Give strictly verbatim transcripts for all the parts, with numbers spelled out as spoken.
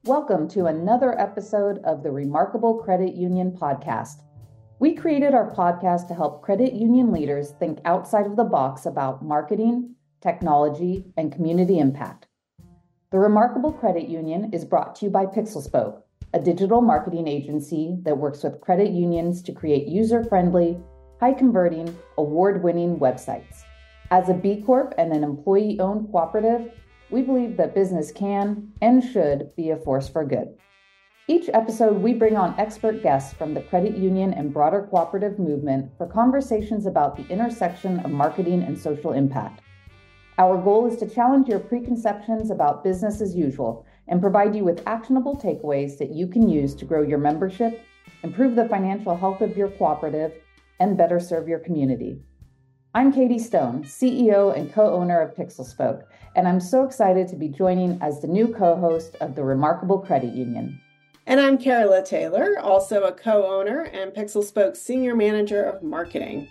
Welcome to another episode of the Remarkable Credit Union Podcast. We created our podcast to help credit union leaders think outside of the box about marketing, technology, and community impact. The Remarkable Credit Union is brought to you by PixelSpoke, a digital marketing agency that works with credit unions to create user-friendly, high-converting, award-winning websites. As a B Corp and an employee-owned cooperative, we believe that business can and should be a force for good. Each episode, we bring on expert guests from the credit union and broader cooperative movement for conversations about the intersection of marketing and social impact. Our goal is to challenge your preconceptions about business as usual and provide you with actionable takeaways that you can use to grow your membership, improve the financial health of your cooperative, and better serve your community. I'm Katie Stone, C E O and co-owner of PixelSpoke, and I'm so excited to be joining as the new co-host of the Remarkable Credit Union. And I'm Carola Taylor, also a co-owner and PixelSpoke Senior Manager of Marketing.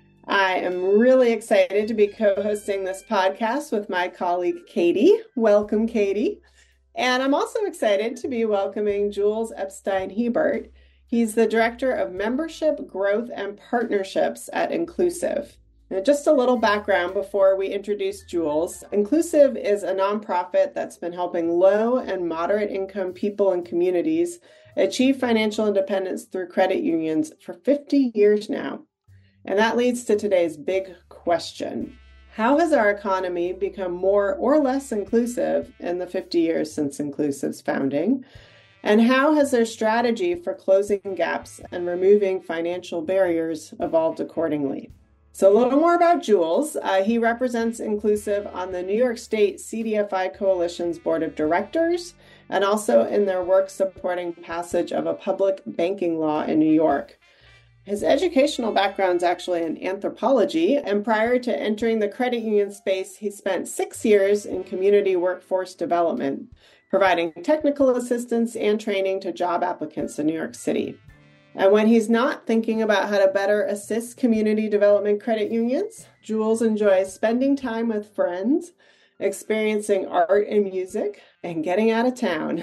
I am really excited to be co-hosting this podcast with my colleague, Katie. Welcome, Katie. And I'm also excited to be welcoming Jules Epstein Hebert. He's the Director of Membership, Growth, and Partnerships at Inclusive. Now, just a little background before we introduce Jules. Inclusive is a nonprofit that's been helping low and moderate income people and communities achieve financial independence through credit unions for fifty years now. And that leads to today's big question. How has our economy become more or less inclusive in the fifty years since Inclusive's founding? And how has their strategy for closing gaps and removing financial barriers evolved accordingly? So a little more about Jules. Uh, he represents Inclusive on the New York State C D F I Coalition's Board of Directors and also in their work supporting passage of a public banking law in New York. His educational background is actually in anthropology, and prior to entering the credit union space, he spent six years in community workforce development, providing technical assistance and training to job applicants in New York City. And when he's not thinking about how to better assist community development credit unions, Jules enjoys spending time with friends, experiencing art and music, and getting out of town.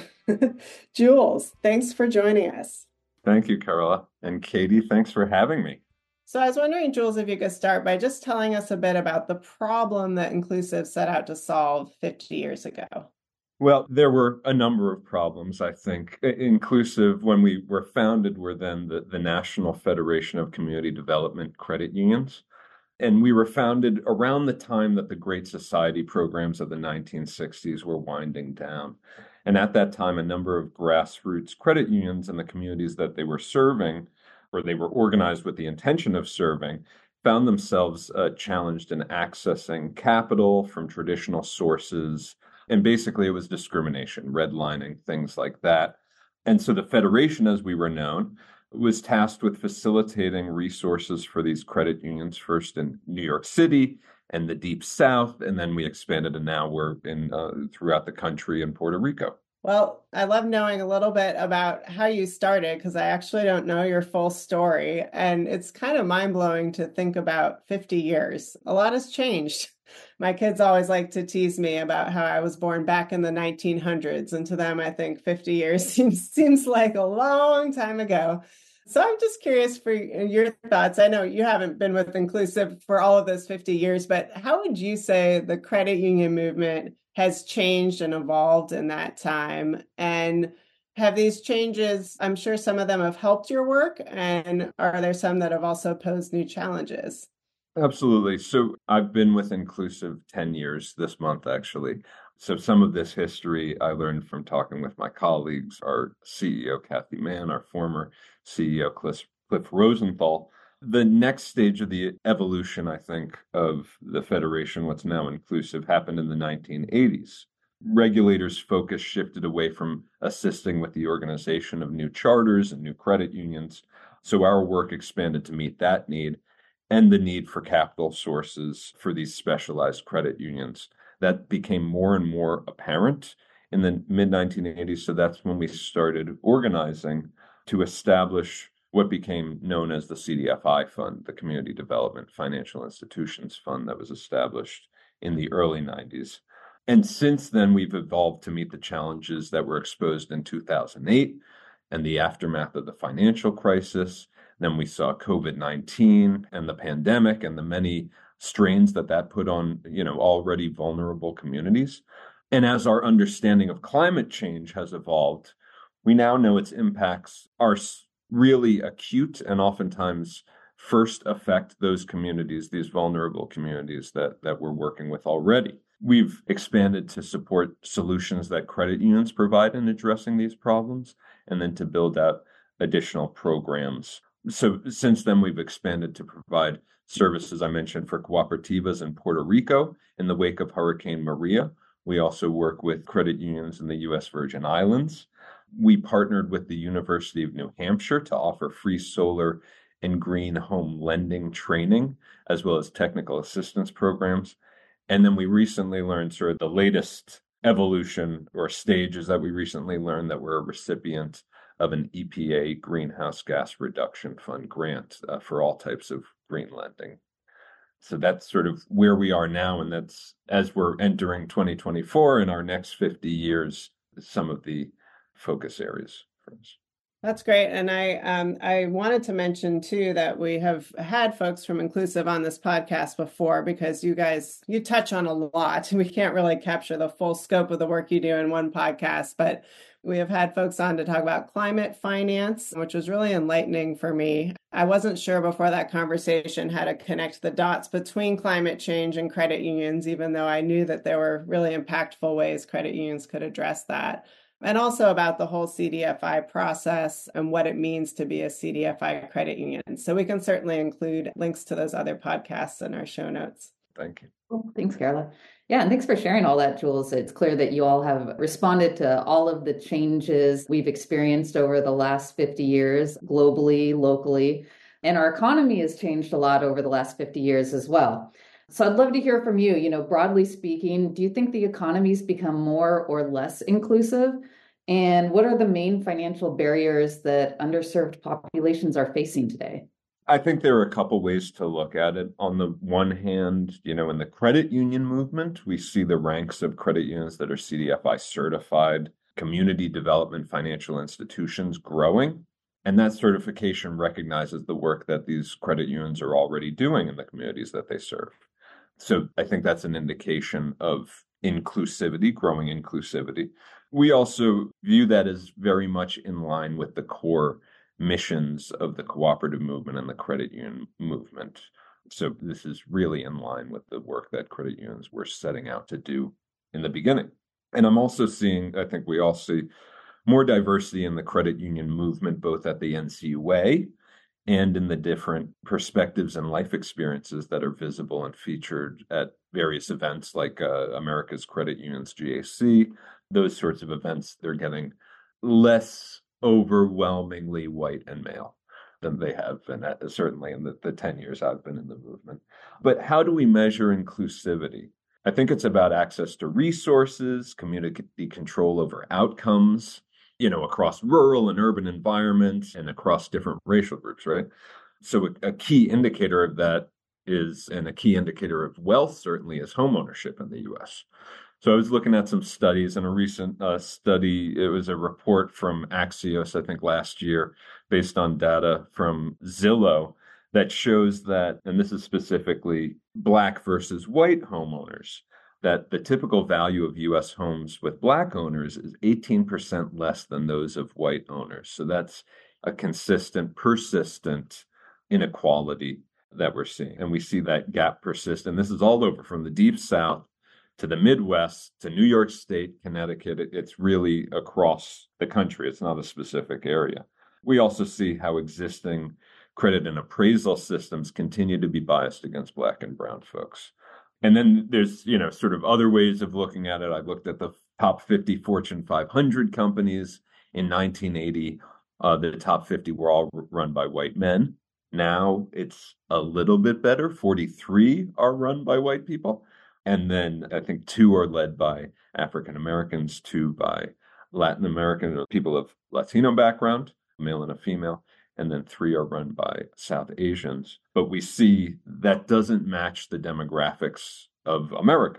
Jules, thanks for joining us. Thank you, Carola. And Katie, thanks for having me. So I was wondering, Jules, if you could start by just telling us a bit about the problem that Inclusive set out to solve fifty years ago. Well, there were a number of problems, I think. Inclusive, when we were founded, were then the, the National Federation of Community Development Credit Unions. And we were founded around the time that the Great Society programs of the nineteen sixties were winding down. And at that time, a number of grassroots credit unions in the communities that they were serving, or they were organized with the intention of serving, found themselves uh, challenged in accessing capital from traditional sources. And basically, it was discrimination, redlining, things like that. And so the Federation, as we were known, was tasked with facilitating resources for these credit unions, first in New York City and the Deep South, and then we expanded, and now we're in uh, throughout the country in Puerto Rico. Well, I love knowing a little bit about how you started, because I actually don't know your full story. And it's kind of mind-blowing to think about fifty years. A lot has changed. My kids always like to tease me about how I was born back in the nineteen hundreds. And to them, I think fifty years seems, seems like a long time ago. So I'm just curious for your thoughts. I know you haven't been with Inclusive for all of those fifty years, but how would you say the credit union movement has changed and evolved in that time? And have these changes, I'm sure some of them have helped your work, and are there some that have also posed new challenges? Absolutely. So I've been with Inclusive ten years this month, actually. So some of this history I learned from talking with my colleagues, our C E O, Kathy Mann, our former C E O, Cliff, Cliff Rosenthal. The next stage of the evolution, I think, of the Federation, what's now Inclusive, happened in the nineteen eighties. Regulators' focus shifted away from assisting with the organization of new charters and new credit unions. So our work expanded to meet that need and the need for capital sources for these specialized credit unions. That became more and more apparent in the mid nineteen eighties. So that's when we started organizing to establish what became known as the C D F I Fund, the Community Development Financial Institutions Fund, that was established in the early nineties. And since then, we've evolved to meet the challenges that were exposed in two thousand eight and the aftermath of the financial crisis. Then we saw COVID nineteen and the pandemic and the many strains that that put on, you know, already vulnerable communities. And as our understanding of climate change has evolved, we now know its impacts are really acute and oftentimes first affect those communities, these vulnerable communities that, that we're working with already. We've expanded to support solutions that credit unions provide in addressing these problems, and then to build out additional programs. So since then, we've expanded to provide services, I mentioned, for cooperativas in Puerto Rico in the wake of Hurricane Maria. We also work with credit unions in the U S Virgin Islands. We partnered with the University of New Hampshire to offer free solar and green home lending training, as well as technical assistance programs. And then we recently learned sort of the latest evolution or stages that we recently learned that we're a recipient of an E P A Greenhouse Gas Reduction Fund grant uh, for all types of green lending. So that's sort of where we are now. And that's as we're entering twenty twenty-four in our next fifty years, some of the focus areas for us. That's great. And I um, I wanted to mention, too, that we have had folks from Inclusive on this podcast before, because you guys, you touch on a lot. We can't really capture the full scope of the work you do in one podcast, but we have had folks on to talk about climate finance, which was really enlightening for me. I wasn't sure before that conversation how to connect the dots between climate change and credit unions, even though I knew that there were really impactful ways credit unions could address that. And also about the whole C D F I process and what it means to be a C D F I credit union. So we can certainly include links to those other podcasts in our show notes. Thank you. Cool. Thanks, Carla. Yeah, and thanks for sharing all that, Jules. It's clear that you all have responded to all of the changes we've experienced over the last fifty years, globally, locally, and our economy has changed a lot over the last fifty years as well. So I'd love to hear from you. You know, broadly speaking, do you think the economy's become more or less inclusive? And what are the main financial barriers that underserved populations are facing today? I think there are a couple ways to look at it. On the one hand, you know, in the credit union movement, we see the ranks of credit unions that are C D F I certified, community development financial institutions growing. And that certification recognizes the work that these credit unions are already doing in the communities that they serve. So I think that's an indication of inclusivity, growing inclusivity. We also view that as very much in line with the core missions of the cooperative movement and the credit union movement. So this is really in line with the work that credit unions were setting out to do in the beginning. And I'm also seeing, I think we all see more diversity in the credit union movement, both at the N C U A and in the different perspectives and life experiences that are visible and featured at various events like uh, America's Credit Unions G A C. Those sorts of events, they're getting less overwhelmingly white and male than they have been, at, certainly in the, the ten years I've been in the movement. But how do we measure inclusivity? I think it's about access to resources, community control over outcomes, you know, across rural and urban environments and across different racial groups, right? So a, a key indicator of that is, and a key indicator of wealth certainly, is homeownership in the U S. So I was looking at some studies, and a recent uh, study, it was a report from Axios, I think last year, based on data from Zillow, that shows that, and this is specifically Black versus white homeowners, that the typical value of U S homes with Black owners is eighteen percent less than those of white owners. So that's a consistent, persistent inequality that we're seeing. And we see that gap persist. And this is all over, from the Deep South to the Midwest to New York State, Connecticut. It's really across the country. It's not a specific area. We also see how existing credit and appraisal systems continue to be biased against Black and brown folks. And then there's, you know, sort of other ways of looking at it. I looked at the top fifty Fortune five hundred companies in nineteen eighty. Uh, the top fifty were all run by white men. Now it's a little bit better. forty-three are run by white people. And then I think two are led by African Americans, two by Latin American or people of Latino background, male and a female, and then three are run by South Asians. But we see that doesn't match the demographics of America.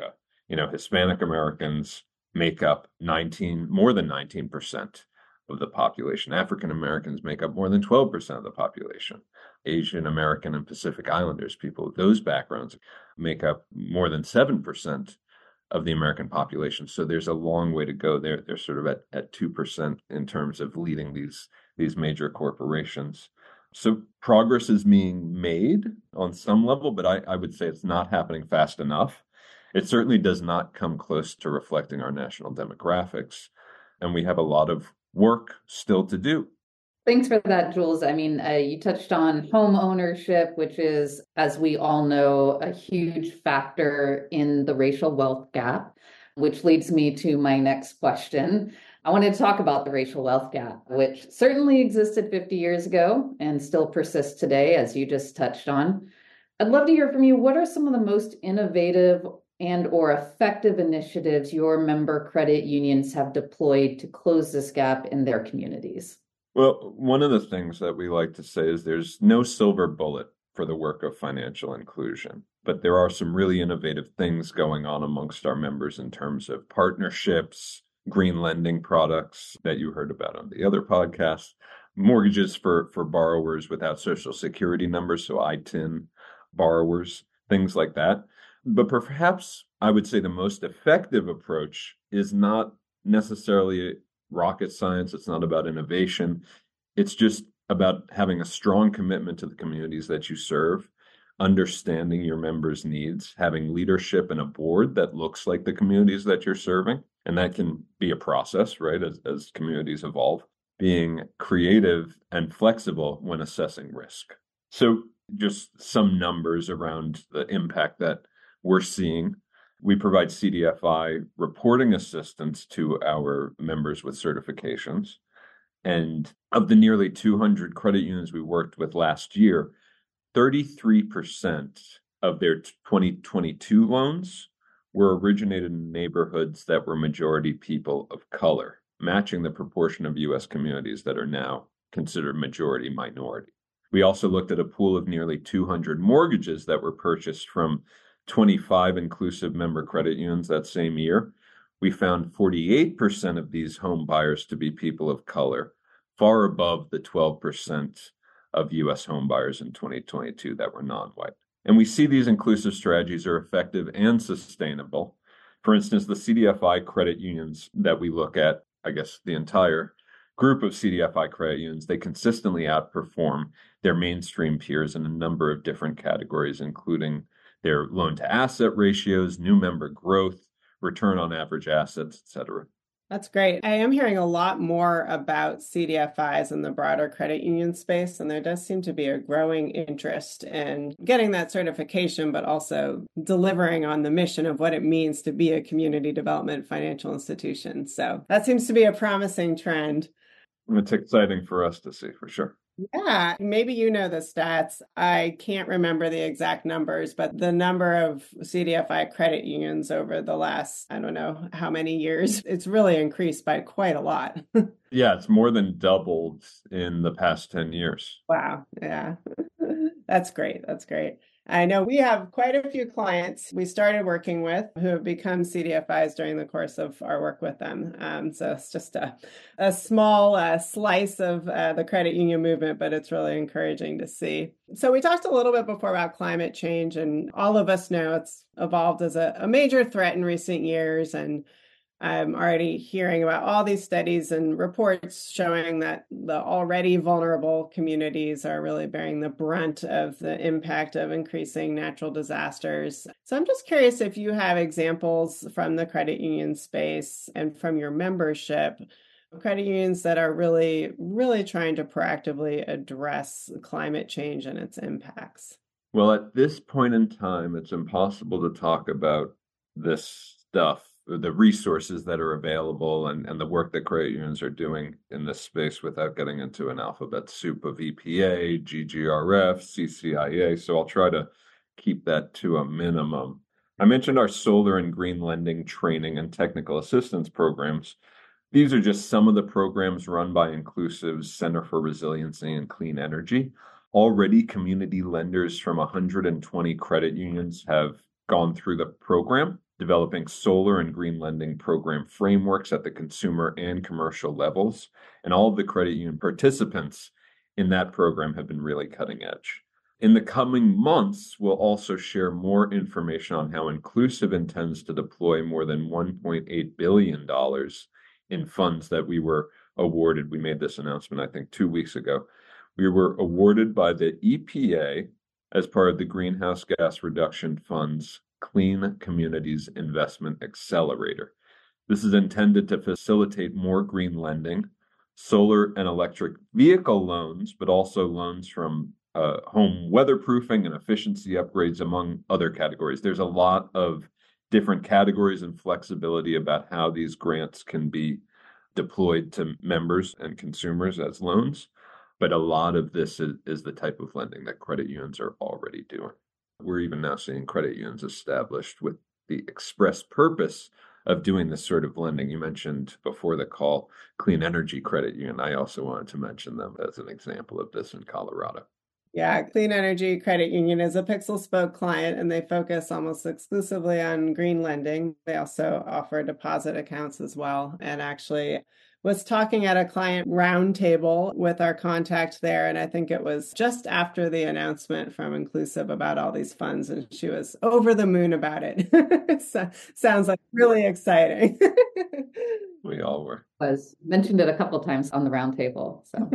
You know, Hispanic Americans make up nineteen, more than nineteen percent of the population. African Americans make up more than twelve percent of the population. Asian American and Pacific Islanders, people with those backgrounds, make up more than seven percent of the American population. So there's a long way to go. They're, they're sort of at, at two percent in terms of leading these, these major corporations. So progress is being made on some level, but I, I would say it's not happening fast enough. It certainly does not come close to reflecting our national demographics. And we have a lot of work still to do. Thanks for that, Jules. I mean, uh, you touched on home ownership, which is, as we all know, a huge factor in the racial wealth gap, which leads me to my next question. I wanted to talk about the racial wealth gap, which certainly existed fifty years ago and still persists today, as you just touched on. I'd love to hear from you. What are some of the most innovative and or effective initiatives your member credit unions have deployed to close this gap in their communities? Well, one of the things that we like to say is there's no silver bullet for the work of financial inclusion, but there are some really innovative things going on amongst our members in terms of partnerships, green lending products that you heard about on the other podcast, mortgages for, for borrowers without social security numbers, so I T I N borrowers, things like that. But perhaps I would say the most effective approach is not necessarily rocket science. It's not about innovation. It's just about having a strong commitment to the communities that you serve, understanding your members' needs, having leadership and a board that looks like the communities that you're serving. And that can be a process, right, as, as communities evolve, being creative and flexible when assessing risk. So just some numbers around the impact that we're seeing. We provide C D F I reporting assistance to our members with certifications. And of the nearly two hundred credit unions we worked with last year, thirty-three percent of their twenty twenty-two loans were originated in neighborhoods that were majority people of color, matching the proportion of U S communities that are now considered majority minority. We also looked at a pool of nearly two hundred mortgages that were purchased from twenty-five inclusive member credit unions that same year. We found forty-eight percent of these home buyers to be people of color, far above the twelve percent of U S home buyers in twenty twenty-two that were non-white. And we see these inclusive strategies are effective and sustainable. For instance, the C D F I credit unions that we look at, I guess the entire group of C D F I credit unions, they consistently outperform their mainstream peers in a number of different categories, including their loan-to-asset ratios, new member growth, return on average assets, et cetera. That's great. I am hearing a lot more about C D F Is in the broader credit union space, and there does seem to be a growing interest in getting that certification, but also delivering on the mission of what it means to be a community development financial institution. So that seems to be a promising trend. It's exciting for us to see, for sure. Yeah, maybe you know the stats. I can't remember the exact numbers, but the number of C D F I credit unions over the last, I don't know how many years, it's really increased by quite a lot. Yeah, it's more than doubled in the past ten years. Wow. Yeah. That's great. That's great. I know we have quite a few clients we started working with who have become C D F Is during the course of our work with them. Um, so it's just a, a small uh, slice of uh, the credit union movement, but it's really encouraging to see. So we talked a little bit before about climate change, and all of us know it's evolved as a, a major threat in recent years. And I'm already hearing about all these studies and reports showing that the already vulnerable communities are really bearing the brunt of the impact of increasing natural disasters. So I'm just curious if you have examples from the credit union space and from your membership, credit unions that are really, really trying to proactively address climate change and its impacts. Well, at this point in time, it's impossible to talk about this stuff, the resources that are available and, and the work that credit unions are doing in this space without getting into an alphabet soup of E P A, G G R F, C C I A. So I'll try to keep that to a minimum. I mentioned our solar and green lending training and technical assistance programs. These are just some of the programs run by Inclusive's Center for Resiliency and Clean Energy. Already, community lenders from one hundred twenty credit unions have gone through the program. developing solar and green lending program frameworks at the consumer and commercial levels. And all of the credit union participants in that program have been really cutting edge. In the coming months, we'll also share more information on how Inclusive intends to deploy more than one point eight billion dollars in funds that we were awarded. We made this announcement, I think, two weeks ago. We were awarded by the E P A as part of the Greenhouse Gas Reduction Fund's Clean Communities Investment Accelerator. This is intended to facilitate more green lending, solar and electric vehicle loans, but also loans from uh, home weatherproofing and efficiency upgrades, among other categories. There's a lot of different categories and flexibility about how these grants can be deployed to members and consumers as loans. But a lot of this is, is the type of lending that credit unions are already doing. We're even now seeing credit unions established with the express purpose of doing this sort of lending. You mentioned before the call, Clean Energy Credit Union. I also wanted to mention them as an example of this in Colorado. Yeah, Clean Energy Credit Union is a Pixel Spoke client, and they focus almost exclusively on green lending. They also offer deposit accounts as well. And actually was talking at a client roundtable with our contact there. And I think it was just after the announcement from Inclusive about all these funds. And she was over the moon about it. So, sounds like really exciting. We all were. Was mentioned it a couple of times on the roundtable. So.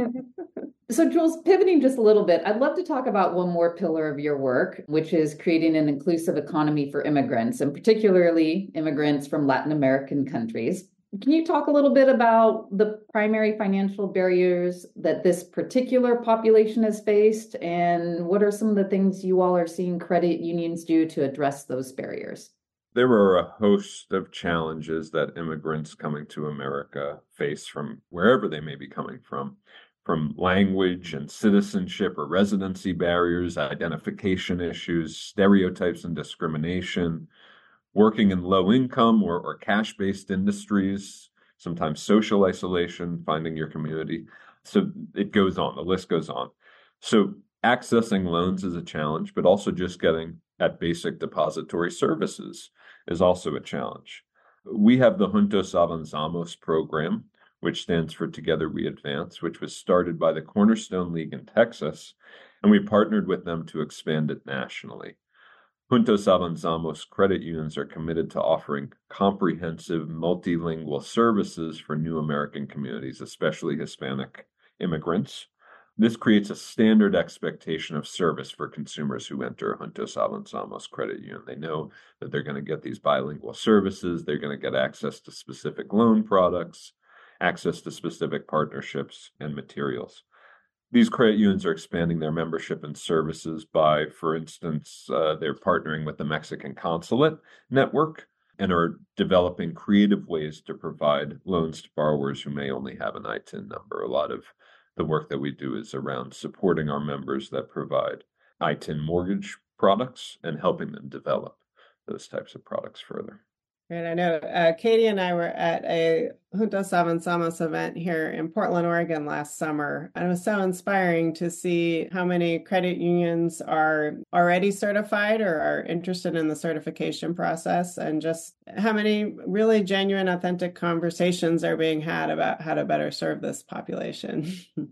So Jules, pivoting just a little bit, I'd love to talk about one more pillar of your work, which is creating an inclusive economy for immigrants, and particularly immigrants from Latin American countries. Can you talk a little bit about the primary financial barriers that this particular population has faced, and what are some of the things you all are seeing credit unions do to address those barriers? There are a host of challenges that immigrants coming to America face from wherever they may be coming from. From language and citizenship or residency barriers, identification issues, stereotypes and discrimination, working in low-income or, or cash-based industries, sometimes social isolation, finding your community. So it goes on, the list goes on. So accessing loans is a challenge, but also just getting at basic depository services is also a challenge. We have the Juntos Avanzamos program, which stands for Together We Advance, which was started by the Cornerstone League in Texas, and we partnered with them to expand it nationally. Juntos Avanzamos credit unions are committed to offering comprehensive multilingual services for new American communities, especially Hispanic immigrants. This creates a standard expectation of service for consumers who enter Juntos Avanzamos credit union. They know that they're going to get these bilingual services, they're going to get access to specific loan products, access to specific partnerships and materials. These credit unions are expanding their membership and services by, for instance, uh, they're partnering with the Mexican Consulate Network and are developing creative ways to provide loans to borrowers who may only have an I T I N number. A lot of the work that we do is around supporting our members that provide I T I N mortgage products and helping them develop those types of products further. Right. I know uh, Katie and I were at a Juntos Avanzamos event here in Portland, Oregon last summer. And it was so inspiring to see how many credit unions are already certified or are interested in the certification process, and just how many really genuine, authentic conversations are being had about how to better serve this population.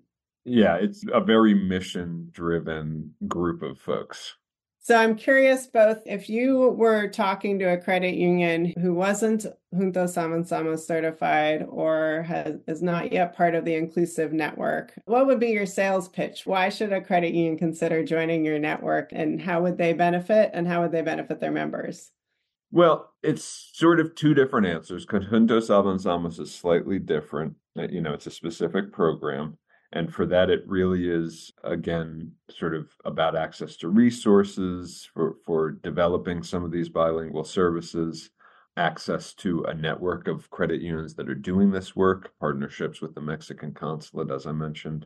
Yeah, it's a very mission-driven group of folks. So I'm curious, both if you were talking to a credit union who wasn't Juntos Avanzamos certified or has, is not yet part of the Inclusive network, what would be your sales pitch? Why should a credit union consider joining your network, and how would they benefit, and how would they benefit their members? Well, it's sort of two different answers, because Juntos Avanzamos is slightly different. You know, it's a specific program. And for that, it really is, again, sort of about access to resources for, for developing some of these bilingual services, access to a network of credit unions that are doing this work, partnerships with the Mexican Consulate, as I mentioned,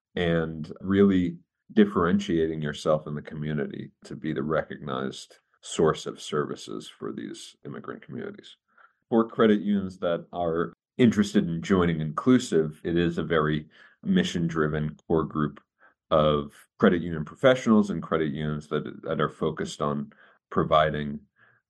and really differentiating yourself in the community to be the recognized source of services for these immigrant communities. For credit unions that are interested in joining Inclusive, it is a very mission-driven core group of credit union professionals and credit unions that, that are focused on providing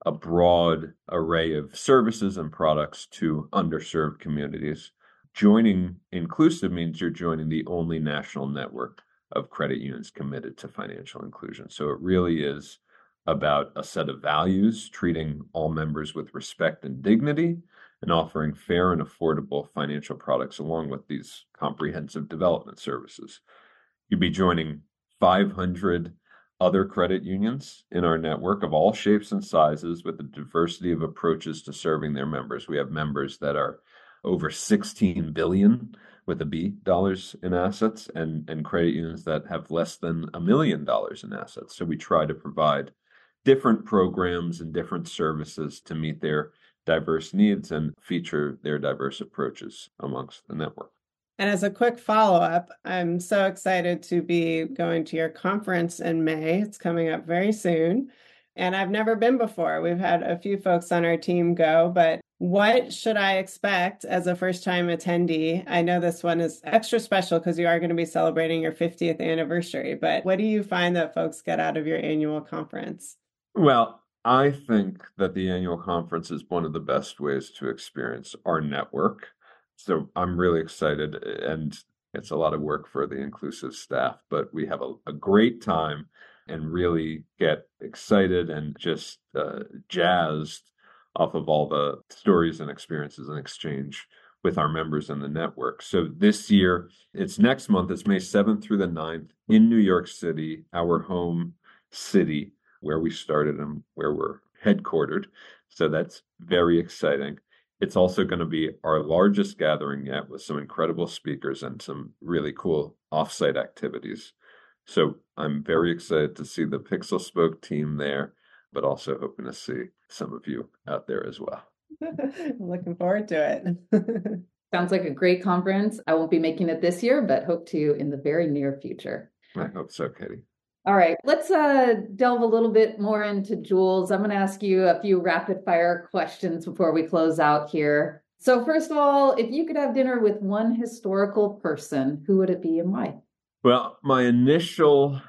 a broad array of services and products to underserved communities. Joining Inclusive means you're joining the only national network of credit unions committed to financial inclusion. So it really is about a set of values, treating all members with respect and dignity, and offering fair and affordable financial products along with these comprehensive development services. You'd be joining five hundred other credit unions in our network of all shapes and sizes with a diversity of approaches to serving their members. We have members that are over sixteen billion with a B dollars in assets and, and credit unions that have less than a million dollars in assets. So we try to provide different programs and different services to meet their diverse needs and feature their diverse approaches amongst the network. And as a quick follow-up, I'm so excited to be going to your conference in May. It's coming up very soon. And I've never been before. We've had a few folks on our team go, but what should I expect as a first-time attendee? I know this one is extra special because you are going to be celebrating your fiftieth anniversary, but what do you find that folks get out of your annual conference? Well, I think that the annual conference is one of the best ways to experience our network. So I'm really excited, and it's a lot of work for the Inclusive staff, but we have a, a great time and really get excited and just uh, jazzed off of all the stories and experiences and exchange with our members in the network. So this year, it's next month, it's May seventh through the ninth in New York City, our home city, where we started and where we're headquartered. So that's very exciting. It's also going to be our largest gathering yet with some incredible speakers and some really cool offsite activities. So I'm very excited to see the Pixel Spoke team there, but also hoping to see some of you out there as well. Looking forward to it. Sounds like a great conference. I won't be making it this year, but hope to in the very near future. I hope so, Katie. All right, let's uh, delve a little bit more into Jules. I'm going to ask you a few rapid fire questions before we close out here. So first of all, if you could have dinner with one historical person, who would it be and why? Well, my initial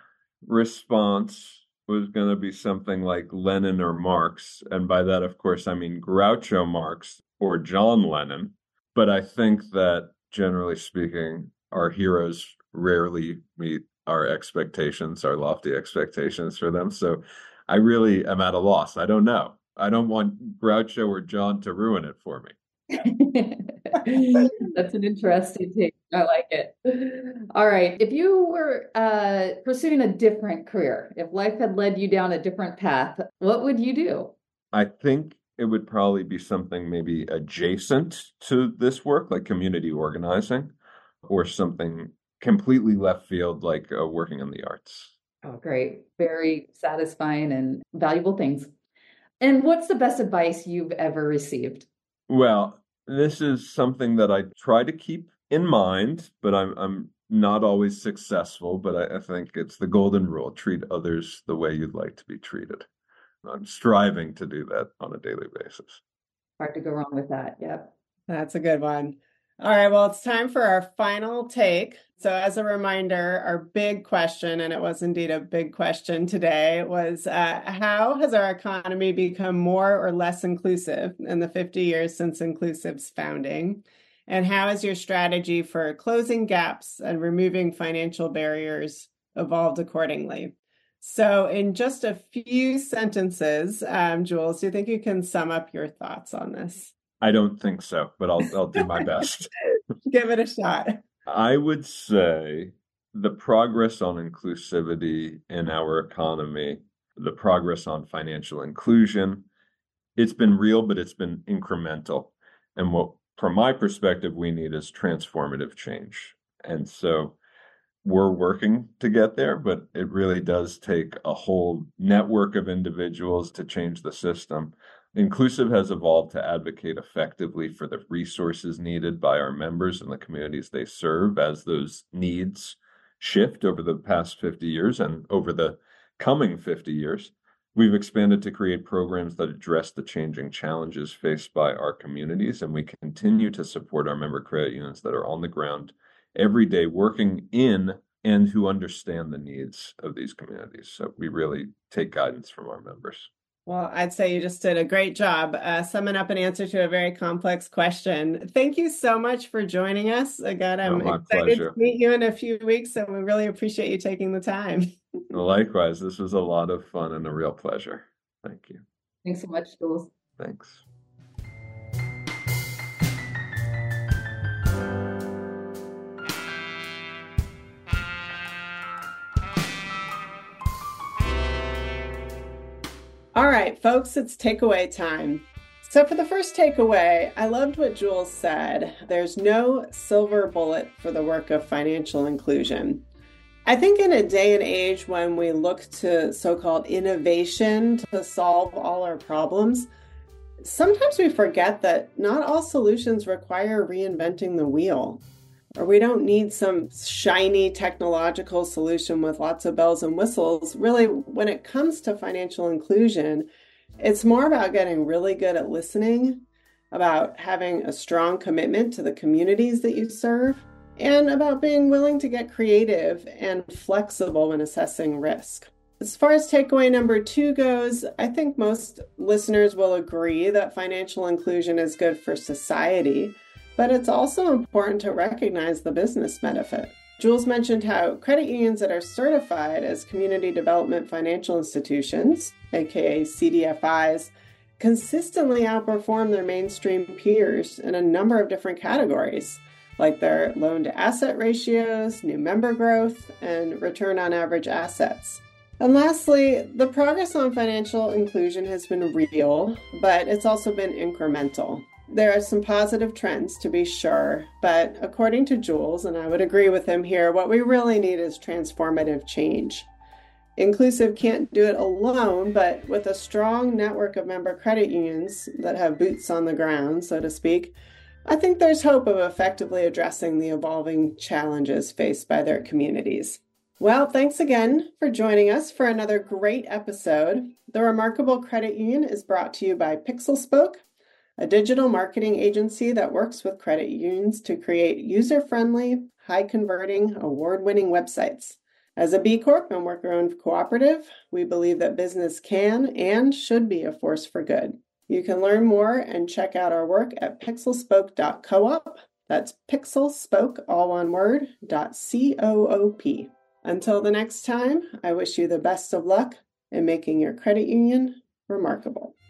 response was going to be something like Lenin or Marx. And by that, of course, I mean Groucho Marx or John Lennon. But I think that, generally speaking, our heroes rarely meet our expectations, our lofty expectations for them. So I really am at a loss. I don't know. I don't want Groucho or John to ruin it for me. That's an interesting take. I like it. All right. If you were uh, pursuing a different career, if life had led you down a different path, what would you do? I think it would probably be something maybe adjacent to this work, like community organizing, or something completely left field, like uh, working in the arts. Oh, great. Very satisfying and valuable things. And what's the best advice you've ever received? Well, this is something that I try to keep in mind, but I'm I'm not always successful, but I, I think it's the golden rule: treat others the way you'd like to be treated. I'm striving to do that on a daily basis. Hard to go wrong with that. Yep. That's a good one. All right, well, it's time for our final take. So as a reminder, our big question, and it was indeed a big question today, was uh, how has our economy become more or less inclusive in the fifty years since Inclusive's founding? And how has your strategy for closing gaps and removing financial barriers evolved accordingly? So in just a few sentences, um, Jules, do you think you can sum up your thoughts on this? I don't think so, but I'll I'll do my best. Give it a shot. I would say the progress on inclusivity in our economy, the progress on financial inclusion, it's been real, but it's been incremental. And what, from my perspective, we need is transformative change. And so we're working to get there, but it really does take a whole network of individuals to change the system. Inclusive has evolved to advocate effectively for the resources needed by our members and the communities they serve as those needs shift over the past fifty years and over the coming fifty years. We've expanded to create programs that address the changing challenges faced by our communities, and we continue to support our member credit unions that are on the ground every day working in and who understand the needs of these communities. So we really take guidance from our members. Well, I'd say you just did a great job uh, summing up an answer to a very complex question. Thank you so much for joining us. Again, I'm Oh, my excited pleasure. to meet you in a few weeks, and we really appreciate you taking the time. Likewise, this was a lot of fun and a real pleasure. Thank you. Thanks so much, Jules. Thanks. All right, folks, it's takeaway time. So for the first takeaway, I loved what Jules said. There's no silver bullet for the work of financial inclusion. I think in a day and age when we look to so-called innovation to solve all our problems, sometimes we forget that not all solutions require reinventing the wheel, or we don't need some shiny technological solution with lots of bells and whistles. Really, when it comes to financial inclusion, it's more about getting really good at listening, about having a strong commitment to the communities that you serve, and about being willing to get creative and flexible when assessing risk. As far as takeaway number two goes, I think most listeners will agree that financial inclusion is good for society, but it's also important to recognize the business benefit. Jules mentioned how credit unions that are certified as community development financial institutions, aka C D F Is, consistently outperform their mainstream peers in a number of different categories, like their loan to asset ratios, new member growth, and return on average assets. And lastly, the progress on financial inclusion has been real, but it's also been incremental. There are some positive trends, to be sure, but according to Jules, and I would agree with him here, what we really need is transformative change. Inclusive can't do it alone, but with a strong network of member credit unions that have boots on the ground, so to speak, I think there's hope of effectively addressing the evolving challenges faced by their communities. Well, thanks again for joining us for another great episode. The Remarkable Credit Union is brought to you by PixelSpoke, a digital marketing agency that works with credit unions to create user-friendly, high-converting, award-winning websites. As a B Corp and worker-owned cooperative, we believe that business can and should be a force for good. You can learn more and check out our work at pixelspoke dot coop. That's pixelspoke, all one word, dot C O O P. Until the next time, I wish you the best of luck in making your credit union remarkable.